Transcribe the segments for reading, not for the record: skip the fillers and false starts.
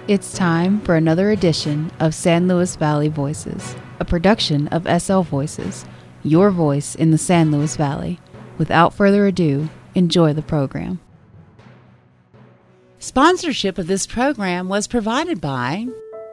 It's time for another edition of San Luis Valley Voices, a production of SL Voices, your voice in the San Luis Valley. Without further ado, enjoy the program. Sponsorship of this program was provided by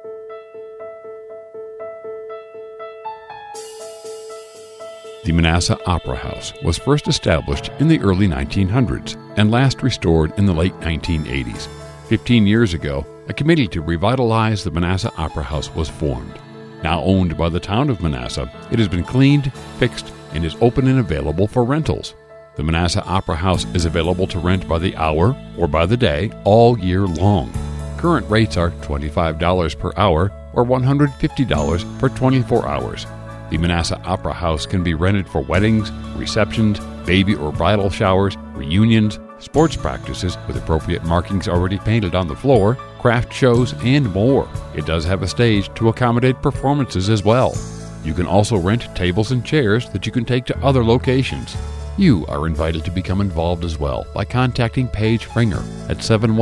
The Manassas Opera House was first established in the early 1900s and last restored in the late 1980s. 15 years ago, a committee to revitalize the Manassas Opera House was formed. Now owned by the town of Manassas, it has been cleaned, fixed, and is open and available for rentals. The Manassas Opera House is available to rent by the hour or by the day all year long. Current rates are $25 per hour or $150 per 24 hours. The Manassas Opera House can be rented for weddings, receptions, baby or bridal showers, reunions, sports practices with appropriate markings already painted on the floor, craft shows, and more. It does have a stage to accommodate performances as well. You can also rent tables and chairs that you can take to other locations. You are invited to become involved as well by contacting Paige Fringer at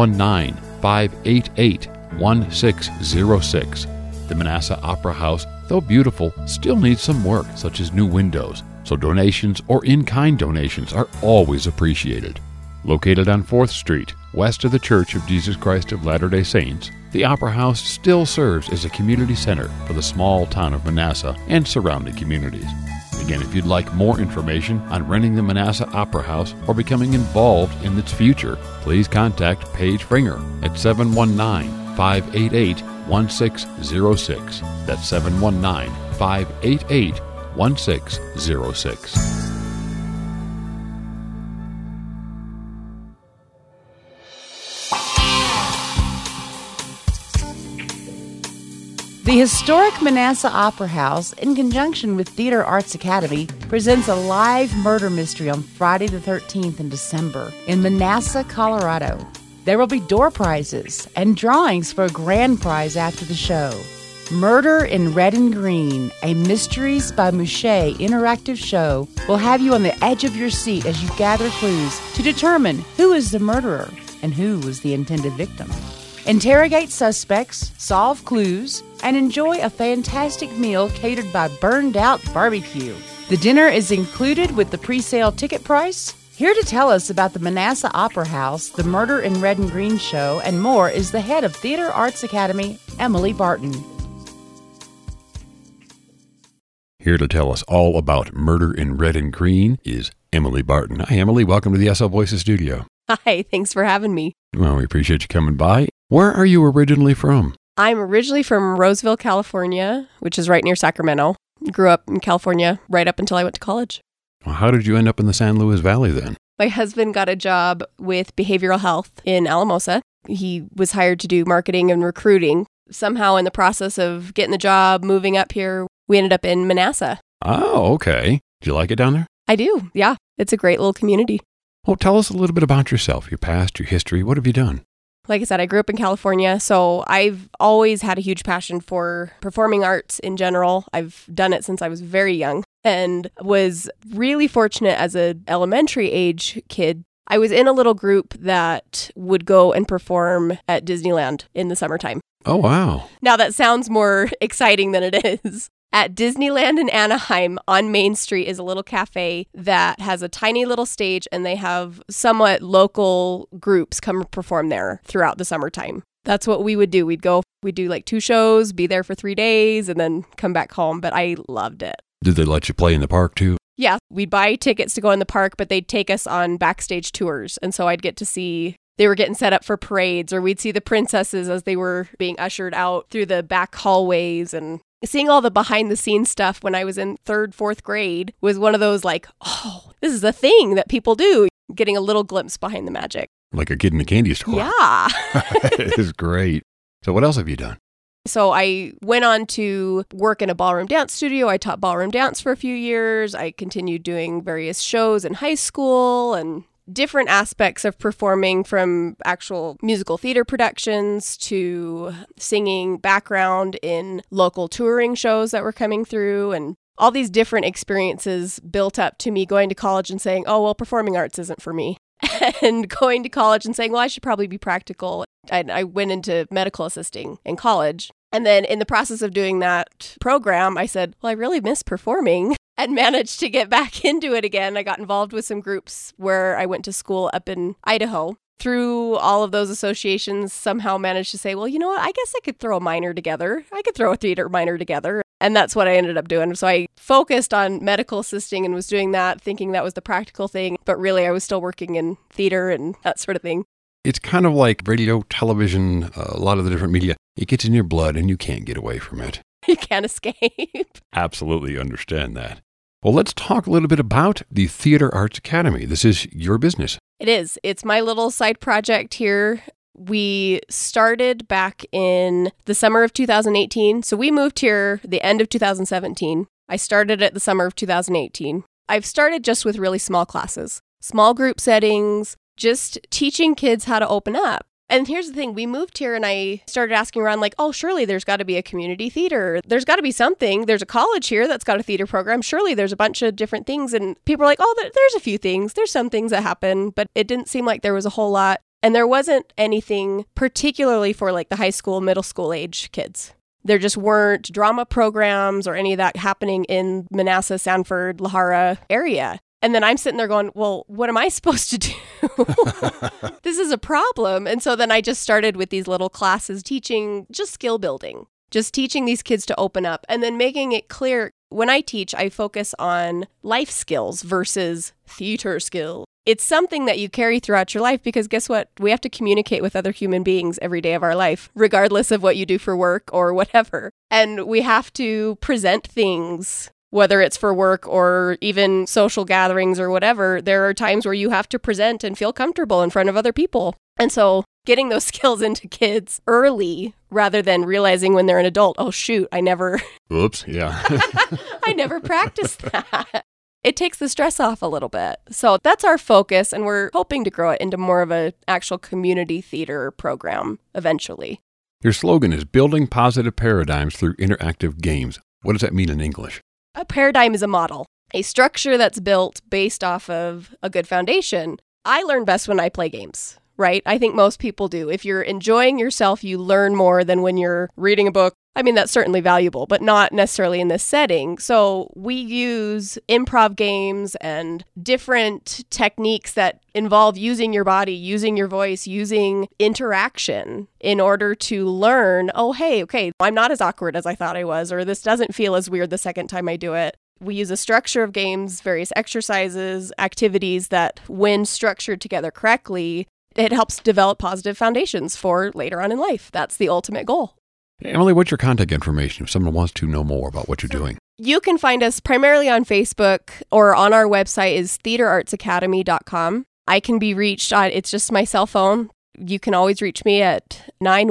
719-588-1606. The Manassas Opera House, though beautiful, still needs some work, such as new windows, so donations or in-kind donations are always appreciated. Located on 4th Street, west of the Church of Jesus Christ of Latter-day Saints, the Opera House still serves as a community center for the small town of Manassas and surrounding communities. Again, if you'd like more information on renting the Manassas Opera House or becoming involved in its future, please contact Paige Fringer at 719-588-1606. That's 719-588-1606. The historic Manassas Opera House, in conjunction with Theater Arts Academy, presents a live murder mystery on Friday the 13th in December in Manassas, Colorado. There will be door prizes and drawings for a grand prize after the show. Murder in Red and Green, a Mysteries by Mouche interactive show, will have you on the edge of your seat as you gather clues to determine who is the murderer and who was the intended victim. Interrogate suspects, solve clues, and enjoy a fantastic meal catered by Burned Out Barbecue. The dinner is included with the pre-sale ticket price. Here to tell us about the Manassas Opera House, the Murder in Red and Green show, and more is the head of Theater Arts Academy, Emily Barton. Here to tell us all about Murder in Red and Green is Emily Barton. Hi, Emily. Welcome to the SL Voices studio. Hi, thanks for having me. Well, we appreciate you coming by. Where are you originally from? I'm originally from Roseville, California, which is right near Sacramento. Grew up in California right up until I went to college. Well, how did you end up in the San Luis Valley then? My husband got a job with behavioral health in Alamosa. He was hired to do marketing and recruiting. Somehow in the process of getting the job, moving up here, we ended up in Manassas. Oh, okay. Do you like it down there? I do, yeah. It's a great little community. Well, tell us a little bit about yourself, your past, your history. What have you done? Like I said, I grew up in California, so I've always had a huge passion for performing arts in general. I've done it since I was very young and was really fortunate as an elementary age kid. I was in a little group that would go and perform at Disneyland in the summertime. Oh, wow. Now that sounds more exciting than it is. At Disneyland in Anaheim on Main Street is a little cafe that has a tiny little stage, and they have somewhat local groups come perform there throughout the summertime. That's what we would do. We'd do like 2 shows, be there for 3 days, and then come back home. But I loved it. Did they let you play in the park too? Yeah, we'd buy tickets to go in the park, but they'd take us on backstage tours. And so I'd get to see they were getting set up for parades, or we'd see the princesses as they were being ushered out through the back hallways. And seeing all the behind the scenes stuff when I was in 3rd, 4th grade was one of those like, oh, this is a thing that people do. Getting a little glimpse behind the magic. Like a kid in a candy store. Yeah. It is great. So what else have you done? So I went on to work in a ballroom dance studio. I taught ballroom dance for a few years. I continued doing various shows in high school and different aspects of performing, from actual musical theater productions to singing background in local touring shows that were coming through, and all these different experiences built up to me going to college and saying, oh, well, performing arts isn't for me. and going to college and saying, well, I should probably be practical. I went into medical assisting in college. And then in the process of doing that program, I said, well, I really miss performing, and managed to get back into it again. I got involved with some groups where I went to school up in Idaho. Through all of those associations, somehow managed to say, well, you know what? I guess I could throw a minor together. I could throw a theater minor together. And that's what I ended up doing. So I focused on medical assisting and was doing that, thinking that was the practical thing. But really, I was still working in theater and that sort of thing. It's kind of like radio, television, a lot of the different media. It gets in your blood and you can't get away from it. You can't escape. Absolutely understand that. Well, let's talk a little bit about the Theater Arts Academy. This is your business. It is. It's my little side project here. We started back in the summer of 2018. So we moved here the end of 2017. I started it the summer of 2018. I've started just with really small classes, small group settings, just teaching kids how to open up. And here's the thing, we moved here and I started asking around like, oh, surely there's got to be a community theater. There's got to be something. There's a college here that's got a theater program. Surely there's a bunch of different things. And people are like, oh, there's a few things. There's some things that happen, but it didn't seem like there was a whole lot. And there wasn't anything particularly for like the high school, middle school age kids. There just weren't drama programs or any of that happening in Manassas, Sanford, Lahara area. And then I'm sitting there going, well, what am I supposed to do? This is a problem. And so then I just started with these little classes teaching just skill building, just teaching these kids to open up and then making it clear. When I teach, I focus on life skills versus theater skills. It's something that you carry throughout your life because guess what? We have to communicate with other human beings every day of our life, regardless of what you do for work or whatever. And we have to present things, whether it's for work or even social gatherings or whatever. There are times where you have to present and feel comfortable in front of other people. And so getting those skills into kids early rather than realizing when they're an adult, oh, shoot, I never practiced that. It takes the stress off a little bit. So that's our focus, and we're hoping to grow it into more of an actual community theater program eventually. Your slogan is Building Positive Paradigms Through Interactive Games. What does that mean in English? A paradigm is a model, a structure that's built based off of a good foundation. I learn best when I play games, right? I think most people do. If you're enjoying yourself, you learn more than when you're reading a book. I mean, that's certainly valuable, but not necessarily in this setting. So we use improv games and different techniques that involve using your body, using your voice, using interaction in order to learn, oh, hey, okay, I'm not as awkward as I thought I was, or this doesn't feel as weird the second time I do it. We use a structure of games, various exercises, activities that, when structured together correctly, it helps develop positive foundations for later on in life. That's the ultimate goal. Emily, what's your contact information if someone wants to know more about what you're doing? You can find us primarily on Facebook, or on our website is theaterartsacademy.com. I can be reached on, it's just my cell phone. You can always reach me at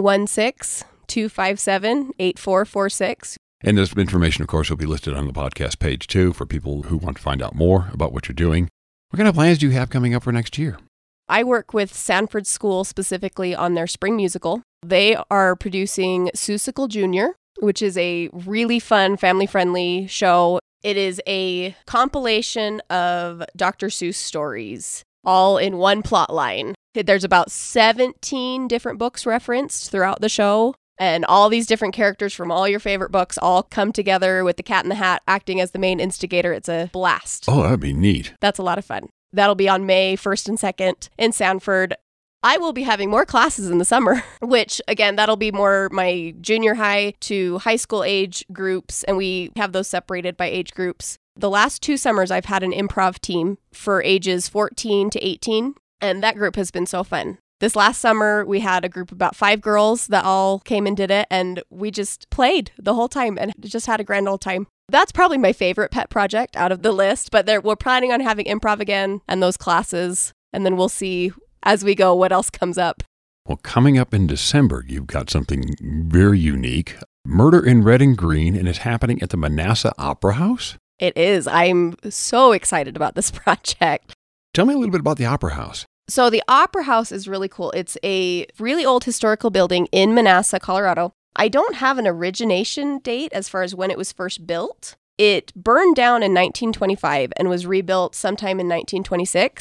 916-257-8446. And this information, of course, will be listed on the podcast page too for people who want to find out more about what you're doing. What kind of plans do you have coming up for next year? I work with Sanford School specifically on their spring musical. They are producing Seussical Jr., which is a really fun, family-friendly show. It is a compilation of Dr. Seuss stories, all in one plot line. There's about 17 different books referenced throughout the show, and all these different characters from all your favorite books all come together with the Cat in the Hat acting as the main instigator. It's a blast. Oh, that'd be neat. That's a lot of fun. That'll be on May 1st and 2nd in Sanford. I will be having more classes in the summer, which, again, that'll be more my junior high to high school age groups, and we have those separated by age groups. The last 2 summers, I've had an improv team for ages 14 to 18, and that group has been so fun. This last summer, we had a group of about 5 girls that all came and did it, and we just played the whole time and just had a grand old time. That's probably my favorite pet project out of the list, but we're planning on having improv again and those classes, and then we'll see as we go what else comes up. Well, coming up in December, you've got something very unique, Murder in Red and Green, and it's happening at the Manassas Opera House? It is. I'm so excited about this project. Tell me a little bit about the Opera House. So the Opera House is really cool. It's a really old historical building in Manassas, Colorado. I don't have an origination date as far as when it was first built. It burned down in 1925 and was rebuilt sometime in 1926.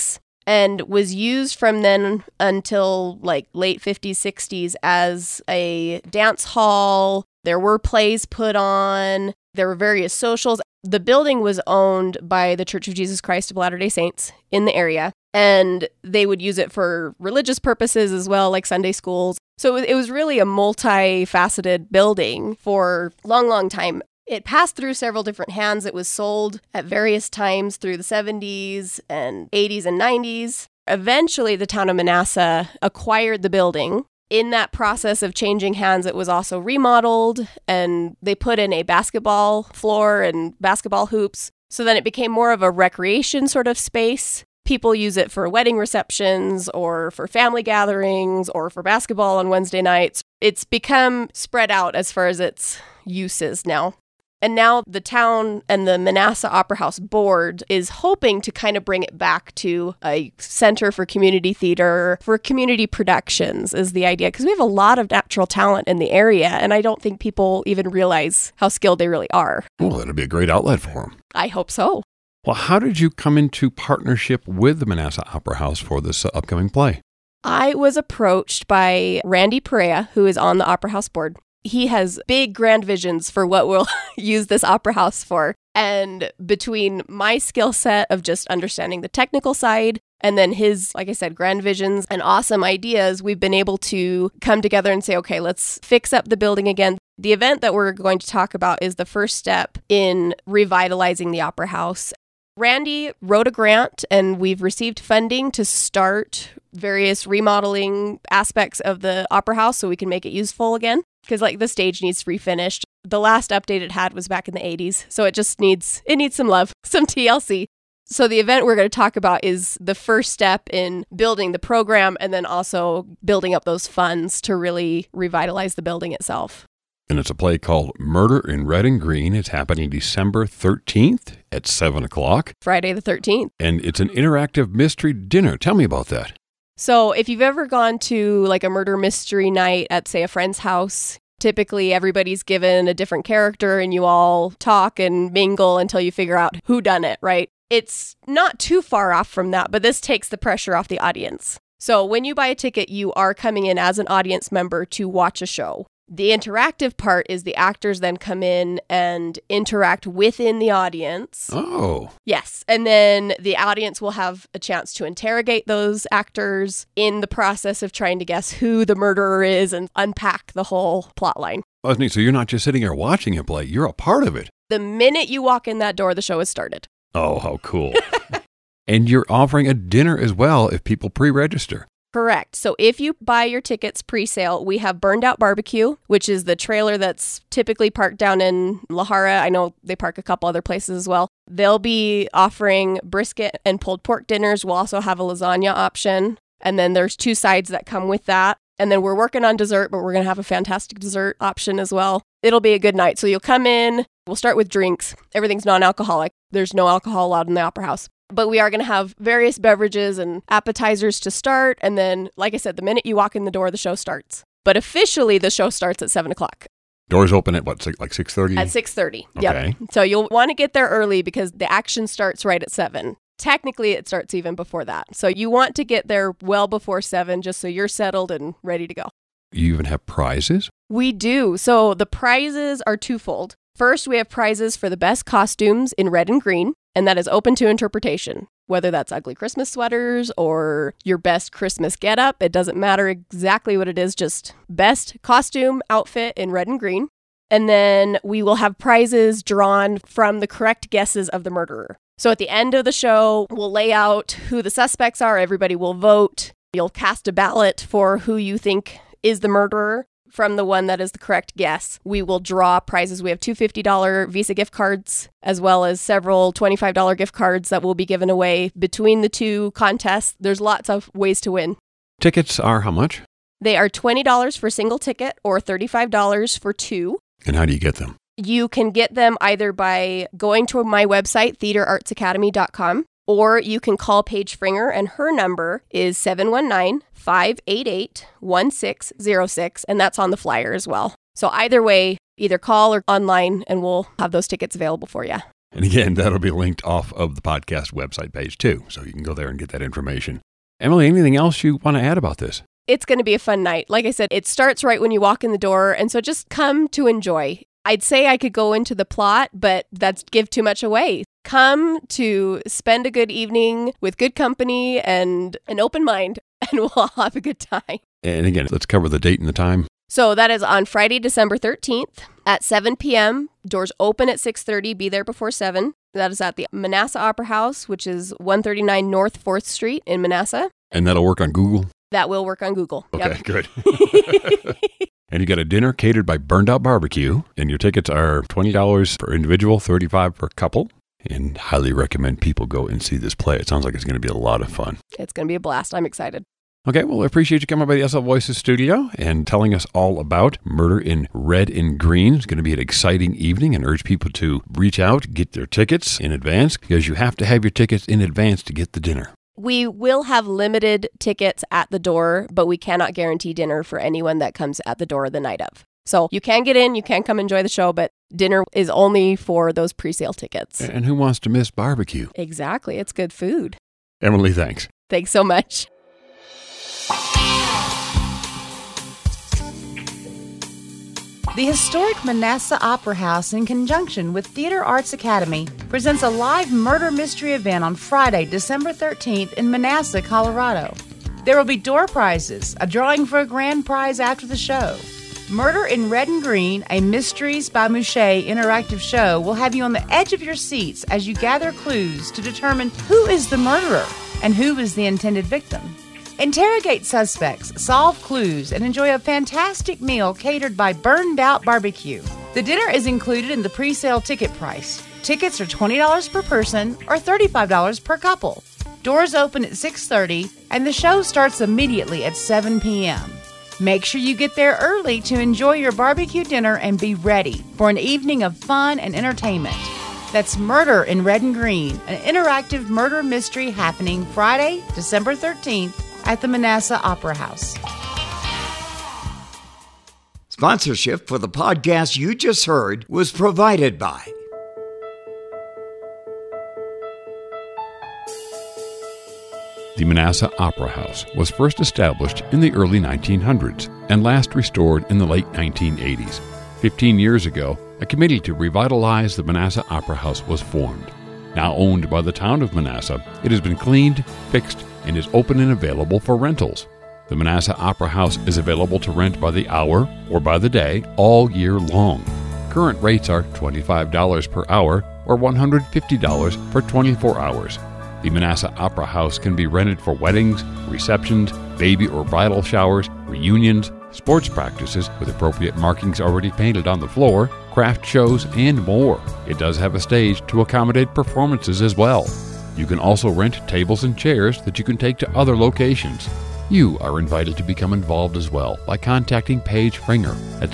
and was used from then until like late 50s, 60s as a dance hall. There were plays put on. There were various socials. The building was owned by the Church of Jesus Christ of Latter-day Saints in the area, and they would use it for religious purposes as well, like Sunday schools. So it was really a multifaceted building for a long, long time. It passed through several different hands. It was sold at various times through the 70s and 80s and 90s. Eventually, the town of Manassas acquired the building. In that process of changing hands, it was also remodeled, and they put in a basketball floor and basketball hoops. So then it became more of a recreation sort of space. People use it for wedding receptions or for family gatherings or for basketball on Wednesday nights. It's become spread out as far as its uses now. And now the town and the Manassas Opera House board is hoping to kind of bring it back to a center for community theater, for community productions is the idea. Because we have a lot of natural talent in the area, and I don't think people even realize how skilled they really are. Well, that'd be a great outlet for them. I hope so. Well, how did you come into partnership with the Manassas Opera House for this upcoming play? I was approached by Randy Perea, who is on the Opera House board. He has big, grand visions for what we'll use this opera house for. And between my skill set of just understanding the technical side and then his, like I said, grand visions and awesome ideas, we've been able to come together and say, okay, let's fix up the building again. The event that we're going to talk about is the first step in revitalizing the opera house. Randy wrote a grant, and we've received funding to start various remodeling aspects of the opera house so we can make it useful again. Because like the stage needs refinished. The last update it had was back in the 80s. So it just needs some love, some TLC. So the event we're going to talk about is the first step in building the program and then also building up those funds to really revitalize the building itself. And it's a play called Murder in Red and Green. It's happening December 13th at 7 o'clock. Friday the 13th. And it's an interactive mystery dinner. Tell me about that. So if you've ever gone to like a murder mystery night at, say, a friend's house, typically everybody's given a different character and you all talk and mingle until you figure out who done it, right? It's not too far off from that, but this takes the pressure off the audience. So when you buy a ticket, you are coming in as an audience member to watch a show. The interactive part is the actors then come in and interact within the audience. Oh. Yes. And then the audience will have a chance to interrogate those actors in the process of trying to guess who the murderer is and unpack the whole plot line. Oh, that's neat. So you're not just sitting here watching it play, you're a part of it. The minute you walk in that door, the show has started. Oh, how cool. And you're offering a dinner as well if people pre-register. Correct. So if you buy your tickets pre-sale, we have Burned Out Barbecue, which is the trailer that's typically parked down in La Jara. I know they park a couple other places as well. They'll be offering brisket and pulled pork dinners. We'll also have a lasagna option. And then there's 2 sides that come with that. And then we're working on dessert, but we're going to have a fantastic dessert option as well. It'll be a good night. So you'll come in. We'll start with drinks. Everything's non-alcoholic. There's no alcohol allowed in the Opera House. But we are going to have various beverages and appetizers to start. And then, like I said, the minute you walk in the door, the show starts. But officially, the show starts at 7 o'clock. Doors open at what, like 6:30? At 6:30. Okay. Yep. So you'll want to get there early because the action starts right at 7. Technically, it starts even before that. So you want to get there well before 7 just so you're settled and ready to go. You even have prizes? We do. So the prizes are twofold. First, we have prizes for the best costumes in red and green, and that is open to interpretation. Whether that's ugly Christmas sweaters or your best Christmas getup, it doesn't matter exactly what it is, just best costume outfit in red and green. And then we will have prizes drawn from the correct guesses of the murderer. So at the end of the show, we'll lay out who the suspects are. Everybody will vote. You'll cast a ballot for who you think is the murderer. From the one that is the correct guess, we will draw prizes. We have 2 $50 Visa gift cards, as well as several $25 gift cards that will be given away between the 2 contests. There's lots of ways to win. Tickets are how much? They are $20 for a single ticket or $35 for 2. And how do you get them? You can get them either by going to my website, theaterartsacademy.com, or you can call Paige Fringer, and her number is 719-588-1606, and that's on the flyer as well. So either way, either call or online, and we'll have those tickets available for you. And again, that'll be linked off of the podcast website page too, so you can go there and get that information. Emily, anything else you want to add about this? It's going to be a fun night. Like I said, it starts right when you walk in the door, and so just come to enjoy. I'd say I could go into the plot, but that's give too much away. Come to spend a good evening with good company and an open mind, and we'll all have a good time. And again, let's cover the date and the time. So that is on Friday, December 13th at 7 p.m. Doors open at 6:30. Be there before 7. That is at the Manassas Opera House, which is 139 North 4th Street in Manassas. And that'll work on Google? That will work on Google. Okay, Yep. Good. And you got a dinner catered by Burned Out Barbecue, and your tickets are $20 per individual, $35 per couple. And highly recommend people go and see this play. It sounds like it's going to be a lot of fun. It's going to be a blast. I'm excited. Okay, well, I appreciate you coming by the SL Voices studio and telling us all about Murder in Red and Green. It's going to be an exciting evening, and urge people to reach out, get their tickets in advance, because you have to have your tickets in advance to get the dinner. We will have limited tickets at the door, but we cannot guarantee dinner for anyone that comes at the door the night of. So you can get in, you can come enjoy the show, but dinner is only for those pre-sale tickets. And who wants to miss barbecue? Exactly. It's good food. Emily, thanks. Thanks so much. The historic Manassas Opera House, in conjunction with Theater Arts Academy, presents a live murder mystery event on Friday, December 13th in Manassas, Colorado. There will be door prizes, a drawing for a grand prize after the show. Murder in Red and Green, a Mysteries by Mouchet interactive show, will have you on the edge of your seats as you gather clues to determine who is the murderer and who is the intended victim. Interrogate suspects, solve clues, and enjoy a fantastic meal catered by Burned Out Barbecue. The dinner is included in the pre-sale ticket price. Tickets are $20 per person or $35 per couple. Doors open at 6:30, and the show starts immediately at 7 p.m. Make sure you get there early to enjoy your barbecue dinner and be ready for an evening of fun and entertainment. That's Murder in Red and Green, an interactive murder mystery happening Friday, December 13th at the Manassas Opera House. Sponsorship for the podcast you just heard was provided by The Manassas Opera House was first established in the early 1900s and last restored in the late 1980s. 15 years ago, a committee to revitalize the Manassas Opera House was formed. Now owned by the town of Manassas, it has been cleaned, fixed, and is open and available for rentals. The Manassas Opera House is available to rent by the hour or by the day all year long. Current rates are $25 per hour or $150 for 24 hours. The Manassas Opera House can be rented for weddings, receptions, baby or bridal showers, reunions, sports practices with appropriate markings already painted on the floor, craft shows, and more. It does have a stage to accommodate performances as well. You can also rent tables and chairs that you can take to other locations. You are invited to become involved as well by contacting Paige Fringer at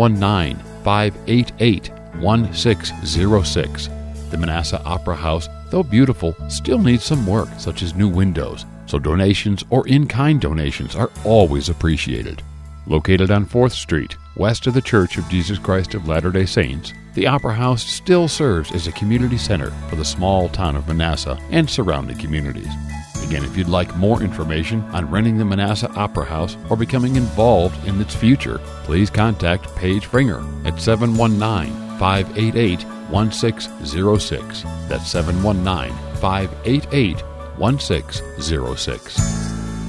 719-588-1606. The Manassas Opera House, though beautiful, still needs some work, such as new windows, so donations or in-kind donations are always appreciated. Located on 4th Street, west of the Church of Jesus Christ of Latter-day Saints, the Opera House still serves as a community center for the small town of Manassas and surrounding communities. Again, if you'd like more information on renting the Manassas Opera House or becoming involved in its future, please contact Paige Fringer at 719-588-1606. That's 719-588-1606.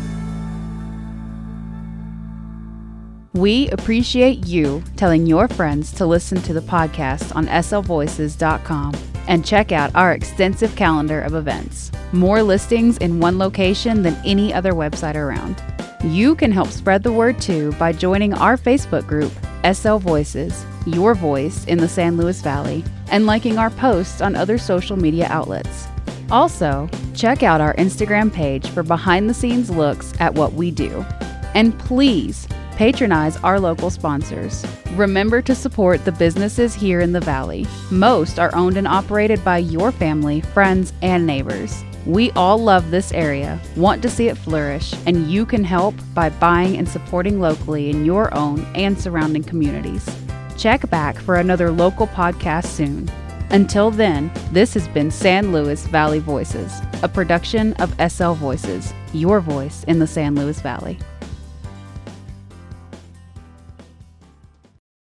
We appreciate you telling your friends to listen to the podcast on slvoices.com and check out our extensive calendar of events. More listings in one location than any other website around. You can help spread the word too by joining our Facebook group, SL Voices, Your Voice in the San Luis Valley, and liking our posts on other social media outlets. Also, check out our Instagram page for behind-the-scenes looks at what we do. And please, patronize our local sponsors. Remember to support the businesses here in the Valley. Most are owned and operated by your family, friends, and neighbors. We all love this area, want to see it flourish, and you can help by buying and supporting locally in your own and surrounding communities. Check back for another local podcast soon. Until then, this has been San Luis Valley Voices, a production of SL Voices, your voice in the San Luis Valley.